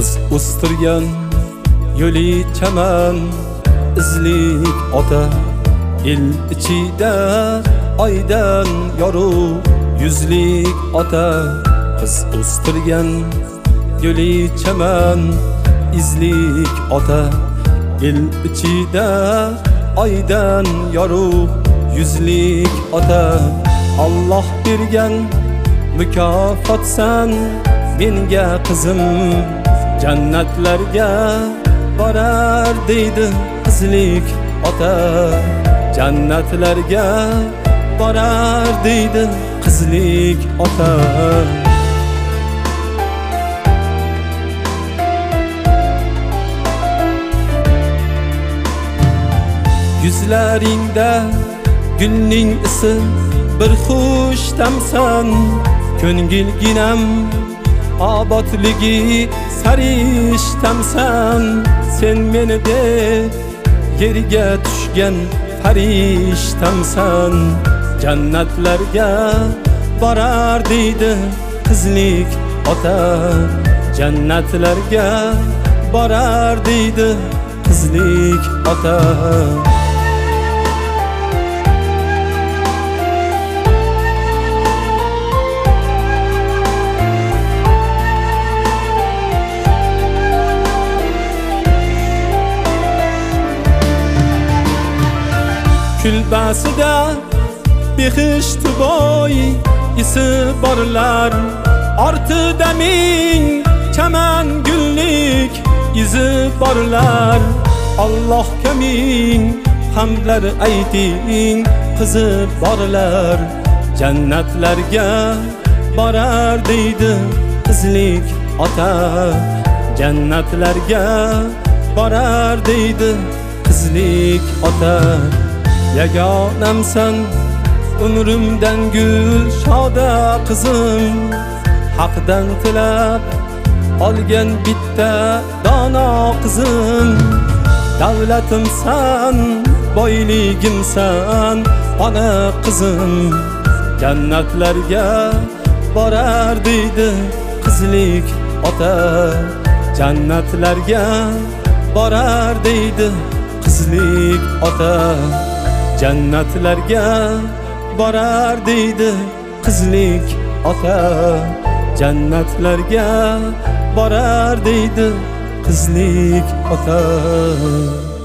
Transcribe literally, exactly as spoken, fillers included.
qiz o'stirgan yo'li chaman izlik ota el ichida oydan yorug' yuzlik ota qiz o'stirgan yo'li chaman izlik ota el ichida oydan yorug' yuzlik ota Alloh bergan mukofotsan menga qizim jannatlarga borar deydi qizlik ota jannatlarga borar deydi qizlik ota yuzlaringda gulning isi bir xush tamsan ko'ngilginam obodligi sarishtamsan sen meni deb yerga tushgan farishtamsan jannatlarga borar deydi qizlik ota jannatlarga borar deydi qizlik ota kulbasida behishti boy isi borlar ortida ming chaman gullik izi borlar Allohga ming hamdlar ayting qizi borlar jannatlarga borar deydi qizlik ota jannatlarga borar deydi qizlik ota yagonamsan umrimdan gul shoda qizim haqdan tilab olgan bitta dono qizim davlatimsan boyligimsan ona qizim jannatlarga borar deydi qizlik ota jannatlarga borar deydi qizlik ota jannatlarga borar deydi qizlik ota jannatlarga borar deydi qizlik ota